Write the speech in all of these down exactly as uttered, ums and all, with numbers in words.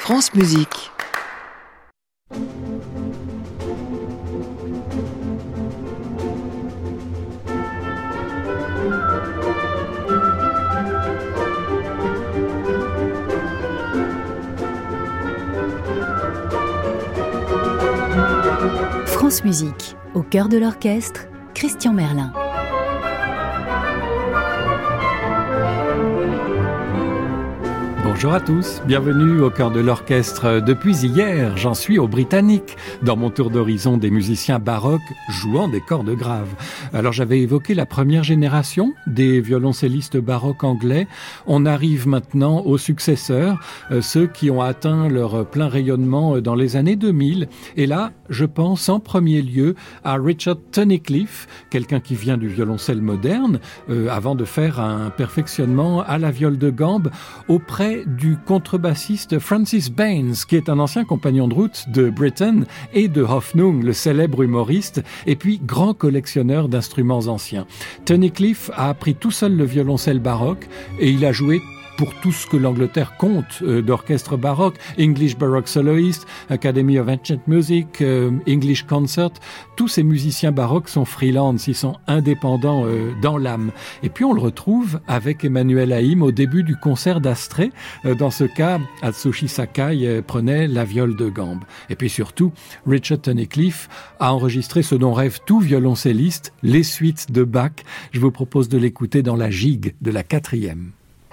France Musique. France Musique, au cœur de l'orchestre, Christian Merlin. Bonjour à tous, bienvenue au cœur de l'orchestre. Depuis hier, j'en suis au Britannique, dans mon tour d'horizon des musiciens baroques jouant des cordes graves. Alors j'avais évoqué la première génération des violoncellistes baroques anglais. On arrive maintenant aux successeurs, euh, ceux qui ont atteint leur plein rayonnement dans les années deux mille. Et là, je pense en premier lieu à Richard Tunnicliffe, quelqu'un qui vient du violoncelle moderne, euh, avant de faire un perfectionnement à la viole de gambe auprès du contrebassiste Francis Baines, qui est un ancien compagnon de route de Britten et de Hoffnung, le célèbre humoriste, et puis grand collectionneur d'instruments anciens. Tunnicliffe a appris tout seul le violoncelle baroque et il a joué pour tout ce que l'Angleterre compte euh, d'orchestre baroque, English Baroque Soloist, Academy of Ancient Music, euh, English Concert. Tous ces musiciens baroques sont freelance, ils sont indépendants euh, dans l'âme. Et puis on le retrouve avec Emmanuel Haïm au début du concert d'Astrée. Euh, dans ce cas, Atsushi Sakai euh, prenait la viole de gambe. Et puis surtout, Richard Tunnicliffe a enregistré ce dont rêve tout violoncelliste, les suites de Bach. Je vous propose de l'écouter dans la gigue de la quatrième.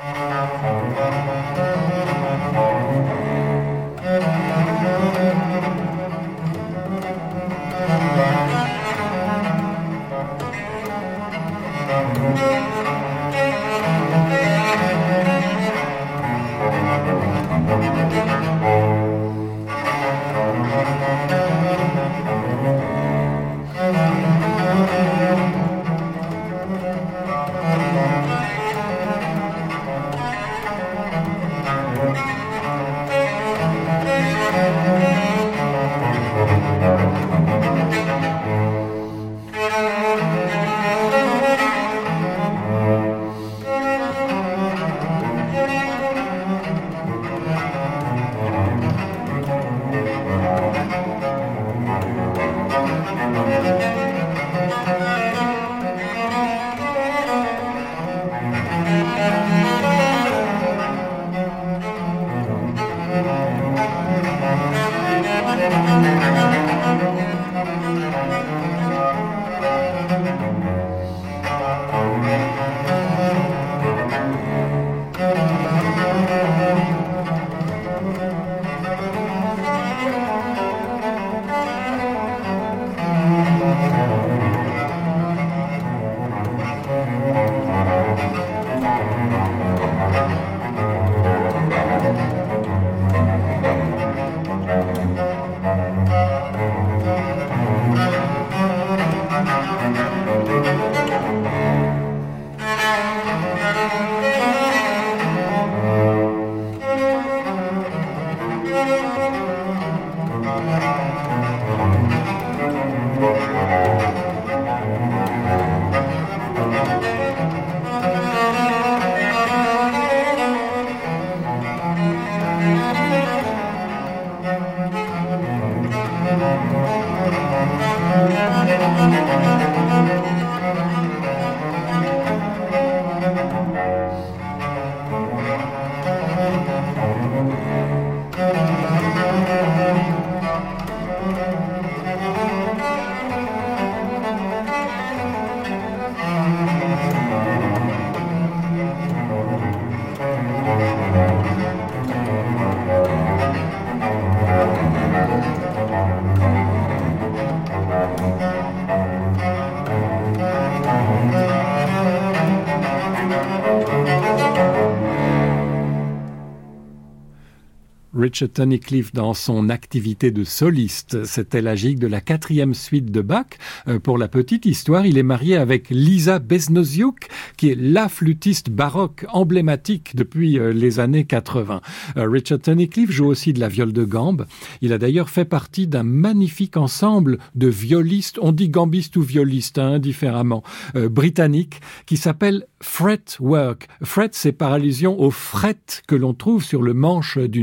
Richard Tunnicliffe dans son activité de soliste. C'était la gigue de la quatrième suite de Bach. Euh, pour la petite histoire, il est marié avec Lisa Besnoziuk, qui est la flûtiste baroque emblématique depuis euh, les années quatre-vingts. Euh, Richard Tunnicliffe joue aussi de la viole de gambe. Il a d'ailleurs fait partie d'un magnifique ensemble de violistes, on dit gambistes ou violistes, hein, différemment, euh, britanniques, qui s'appelle Fretwork. Fret, c'est par allusion au fret que l'on trouve sur le manche d'une viole.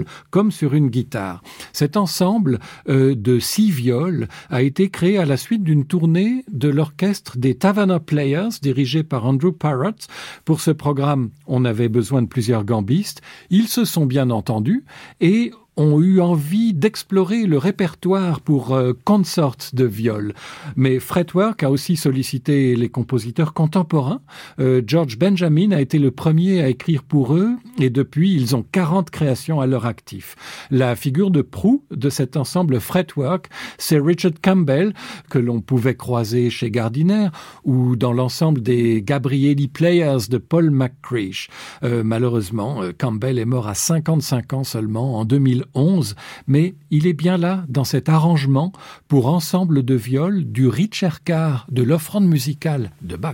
viol comme sur une guitare. Cet ensemble euh, de six viols a été créé à la suite d'une tournée de l'orchestre des Taverner Players, dirigé par Andrew Parrott. Pour ce programme, on avait besoin de plusieurs gambistes. Ils se sont bien entendus et ont eu envie d'explorer le répertoire pour euh, consorts de viol. Mais Fretwork a aussi sollicité les compositeurs contemporains. Euh, George Benjamin a été le premier à écrire pour eux et depuis, ils ont quarante créations à leur actif. La figure de proue de cet ensemble Fretwork, c'est Richard Campbell, que l'on pouvait croiser chez Gardiner ou dans l'ensemble des Gabrieli Players de Paul McCreesh. Euh, malheureusement, Campbell est mort à cinquante-cinq ans seulement en deux mille onze, mais il est bien là dans cet arrangement pour ensemble de viols du Ricercar de l'offrande musicale de Bach.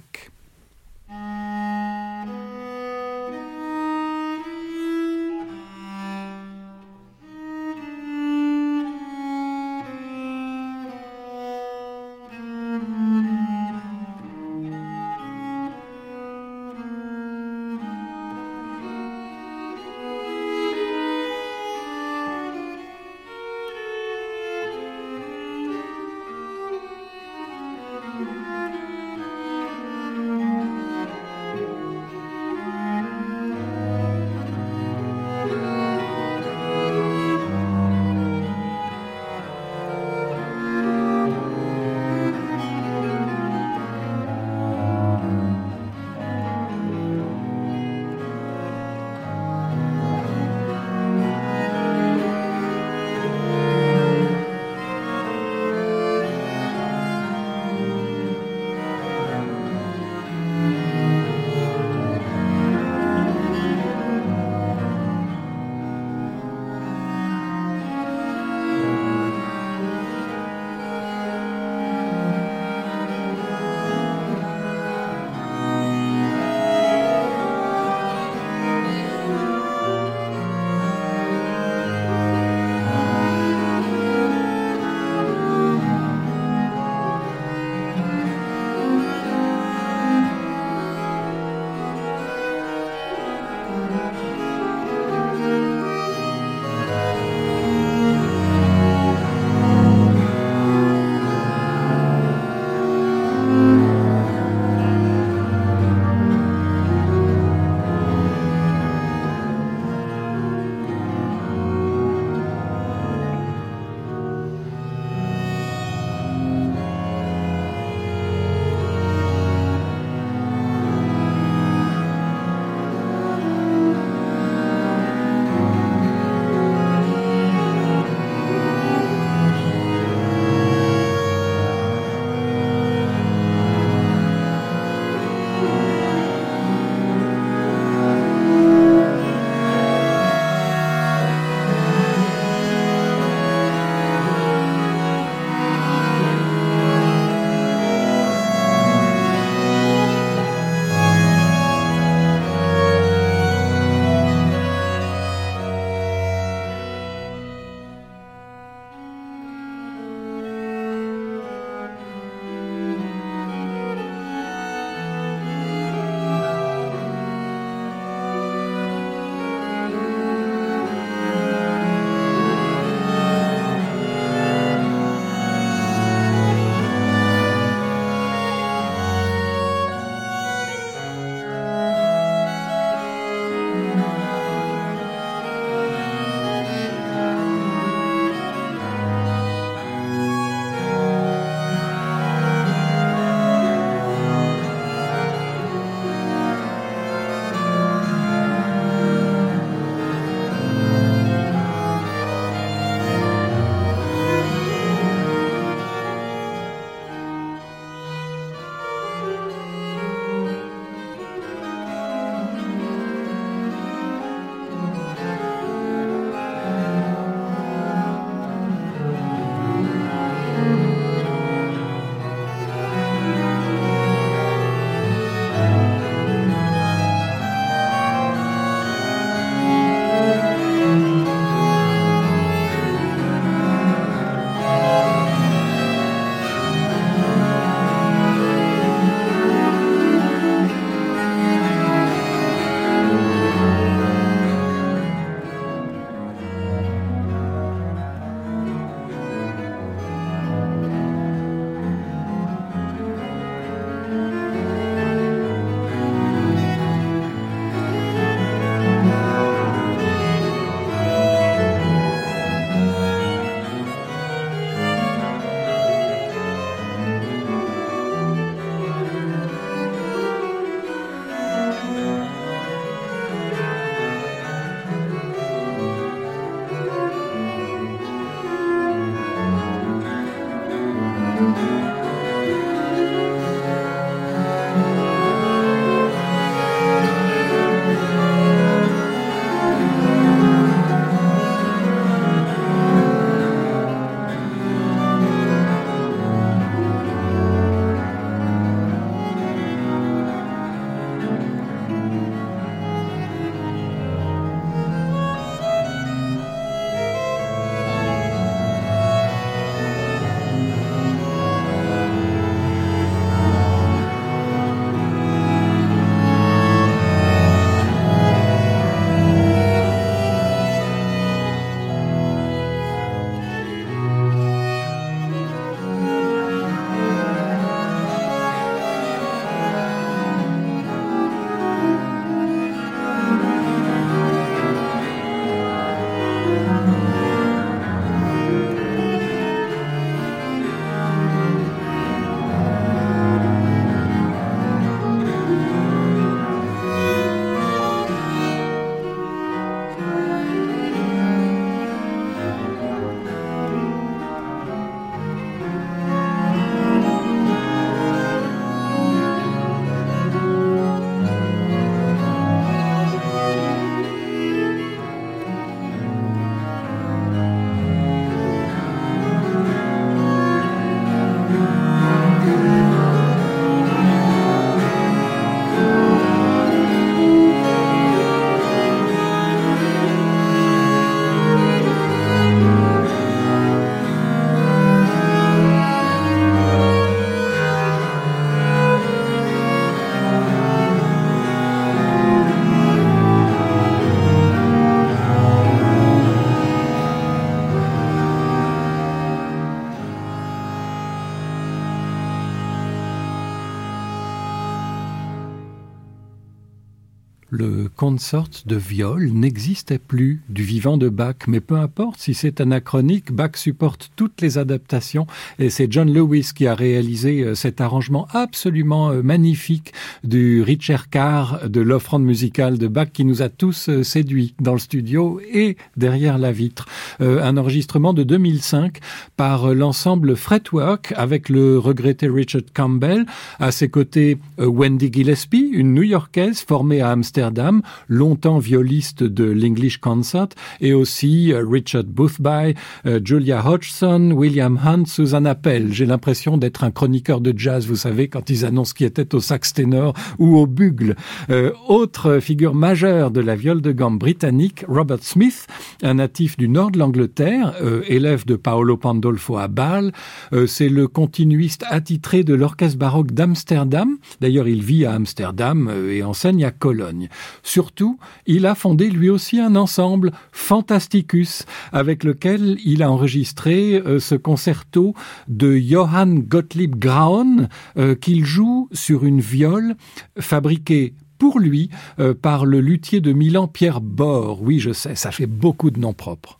Consort de viol n'existait plus du vivant de Bach, mais peu importe si c'est anachronique, Bach supporte toutes les adaptations et c'est John Lewis qui a réalisé cet arrangement absolument magnifique du Ricercar de l'offrande musicale de Bach qui nous a tous séduits dans le studio et derrière la vitre. Euh, un enregistrement de deux mille cinq par l'ensemble Fretwork avec le regretté Richard Campbell, à ses côtés euh, Wendy Gillespie, une New-Yorkaise formée à Amsterdam, longtemps violiste de l'English Consort, et aussi euh, Richard Boothby, euh, Julia Hodgson, William Hunt, Susan Appel. J'ai l'impression d'être un chroniqueur de jazz, vous savez, quand ils annoncent qui était au sax ténor ou au bugle. Euh, autre figure majeure de la viole de gamme britannique, Robert Smith, un natif du nord de l'Angleterre, euh, élève de Paolo Pandolfo à Bâle. Euh, c'est le continuiste attitré de l'orchestre baroque d'Amsterdam. D'ailleurs, il vit à Amsterdam euh, et enseigne à Cologne. Surtout, il a fondé lui aussi un ensemble, Fantasticus, avec lequel il a enregistré euh, ce concerto de Johann Gottlieb Graun euh, qu'il joue sur une viole fabriquée pour lui euh, par le luthier de Milan Pierre Bor. Oui, je sais, ça fait beaucoup de noms propres.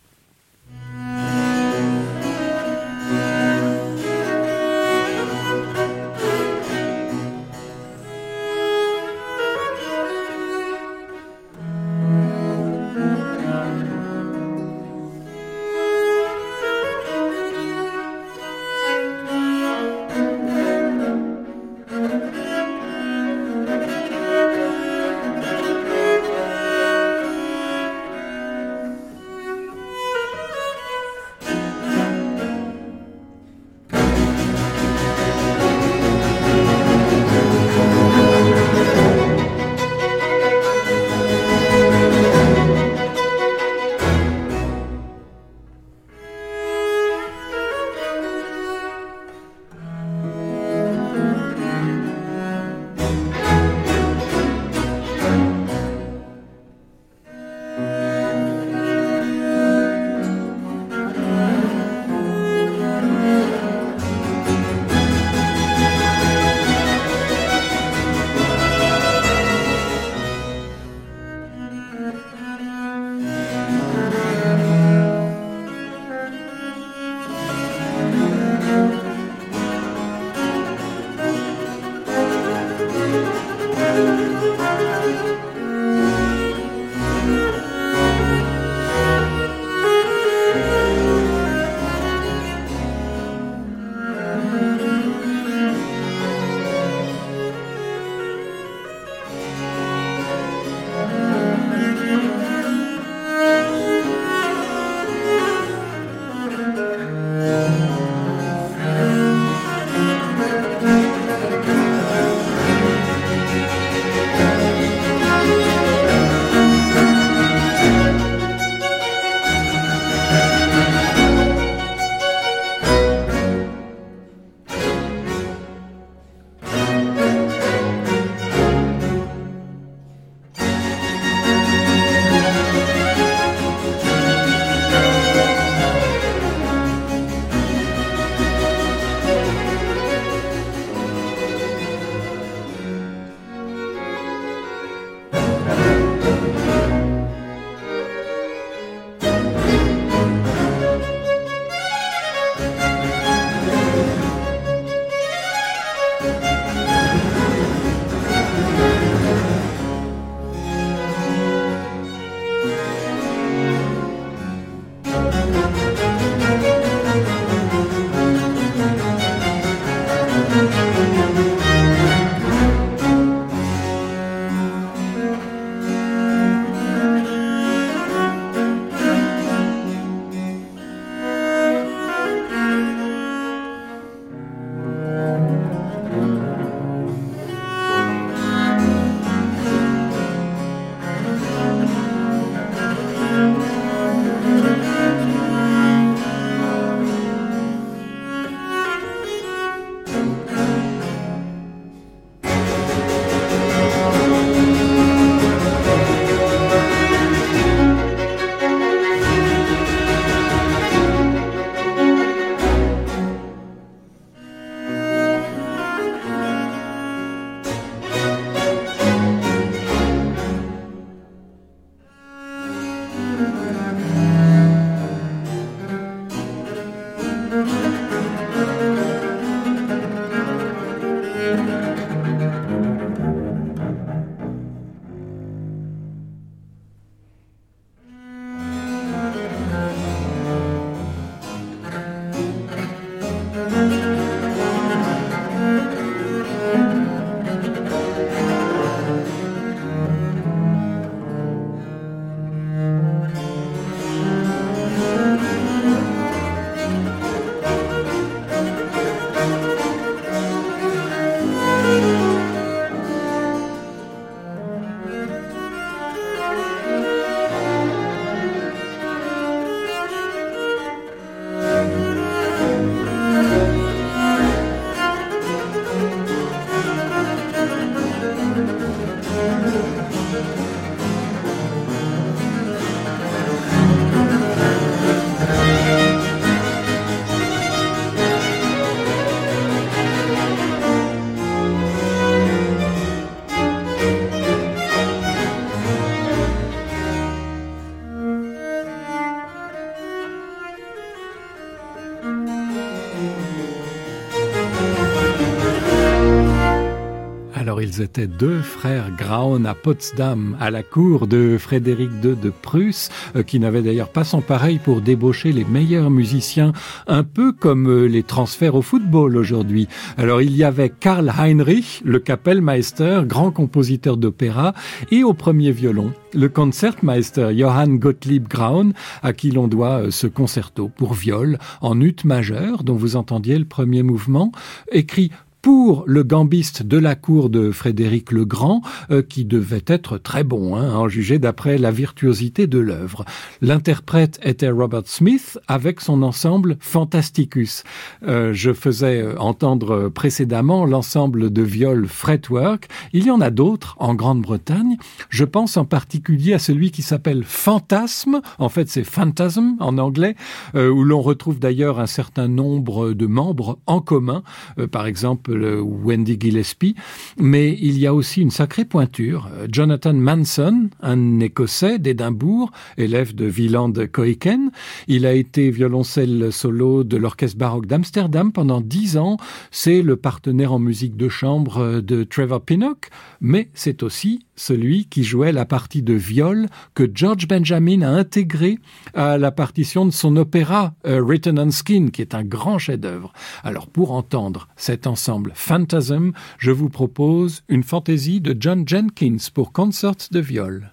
ils étaient deux frères Graun à Potsdam, à la cour de Frédéric deux de Prusse, euh, qui n'avait d'ailleurs pas son pareil pour débaucher les meilleurs musiciens, un peu comme euh, les transferts au football aujourd'hui. Alors il y avait Karl Heinrich, le Kapellmeister, grand compositeur d'opéra, et au premier violon, le Concertmeister Johann Gottlieb Graun, à qui l'on doit euh, ce concerto pour viol en ut majeur, dont vous entendiez le premier mouvement, écrit pour le gambiste de la cour de Frédéric le Grand, euh, qui devait être très bon, hein, à en juger d'après la virtuosité de l'œuvre. L'interprète était Robert Smith avec son ensemble Fantasticus. Euh, je faisais entendre précédemment l'ensemble de viol Fretwork. Il y en a d'autres en Grande-Bretagne. Je pense en particulier à celui qui s'appelle Fantasme. En fait, c'est Phantasm en anglais, euh, où l'on retrouve d'ailleurs un certain nombre de membres en commun. Euh, par exemple, le Wendy Gillespie, mais il y a aussi une sacrée pointure. Jonathan Manson, un Écossais d'Édimbourg, élève de Wieland Koiken. Il a été violoncelle solo de l'Orchestre baroque d'Amsterdam pendant dix ans. C'est le partenaire en musique de chambre de Trevor Pinnock, mais c'est aussi celui qui jouait la partie de viol que George Benjamin a intégré à la partition de son opéra uh, Written on Skin, qui est un grand chef-d'œuvre. Alors pour entendre cet ensemble Phantasm, je vous propose une fantaisie de John Jenkins pour concert de viol.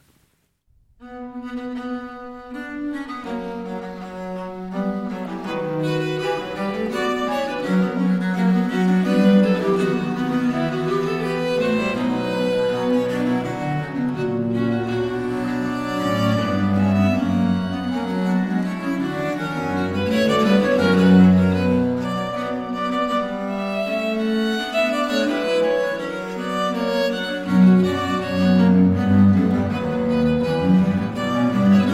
Thank you.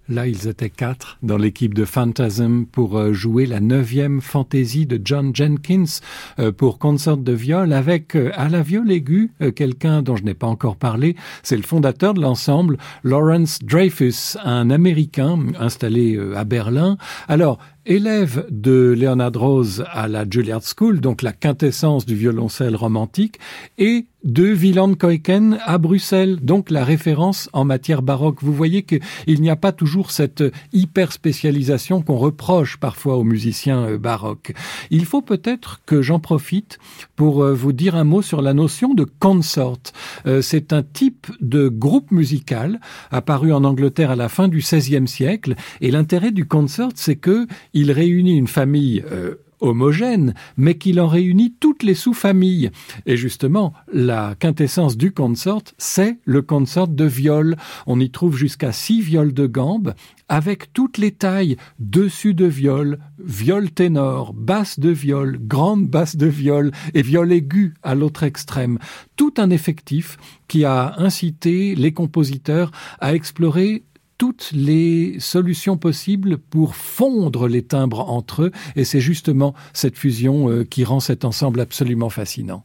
Là, ils étaient quatre dans l'équipe de Phantasm pour jouer la neuvième fantaisie de John Jenkins pour concert de viol avec, à la viole aiguë, quelqu'un dont je n'ai pas encore parlé. C'est le fondateur de l'ensemble, Lawrence Dreyfus, un Américain installé à Berlin. Alors, élève de Leonard Rose à la Juilliard School, donc la quintessence du violoncelle romantique, et de Wieland Keuken à Bruxelles, donc la référence en matière baroque. Vous voyez qu'il n'y a pas toujours cette hyper-spécialisation qu'on reproche parfois aux musiciens baroques. Il faut peut-être que j'en profite pour vous dire un mot sur la notion de consort. C'est un type de groupe musical apparu en Angleterre à la fin du seizième siècle, et l'intérêt du consort, c'est que il réunit une famille euh, homogène, mais qu'il en réunit toutes les sous-familles. Et justement, la quintessence du consort, c'est le consort de viol. On y trouve jusqu'à six viols de gambe, avec toutes les tailles, dessus de viol, viol ténor, basse de viol, grande basse de viol et viol aigu à l'autre extrême. Tout un effectif qui a incité les compositeurs à explorer toutes les solutions possibles pour fondre les timbres entre eux, et c'est justement cette fusion euh, qui rend cet ensemble absolument fascinant.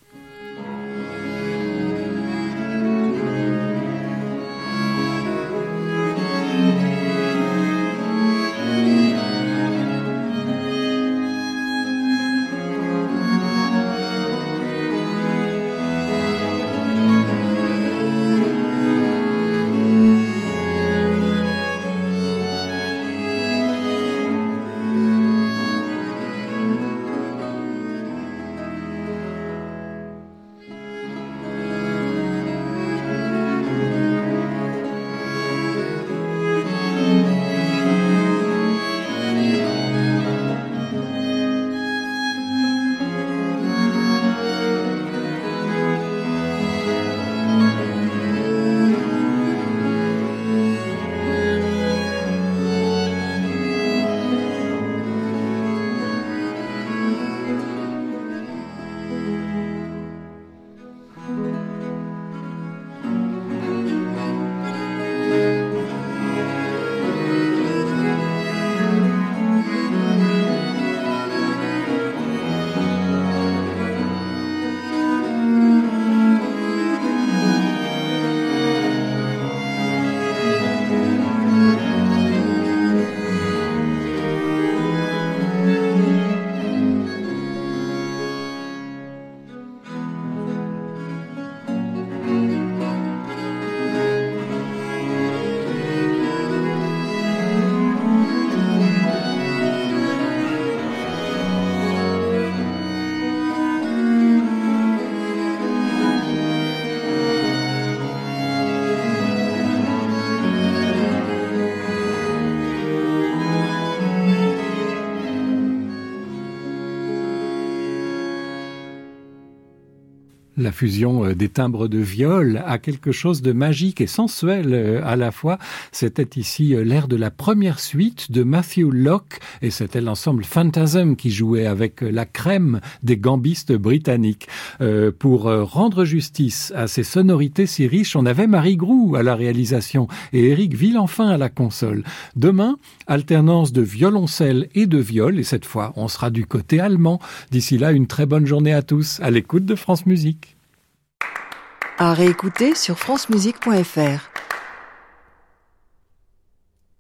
La fusion des timbres de viol a quelque chose de magique et sensuel à la fois. C'était ici l'air de la première suite de Matthew Locke, et c'était l'ensemble Phantasm qui jouait avec la crème des gambistes britanniques. Euh, pour rendre justice à ces sonorités si riches, on avait Marie Groux à la réalisation et Éric Villenfin à la console. Demain, alternance de violoncelle et de viol, et cette fois, on sera du côté allemand. D'ici là, une très bonne journée à tous, à l'écoute de France Musique. À réécouter sur francemusique point f r.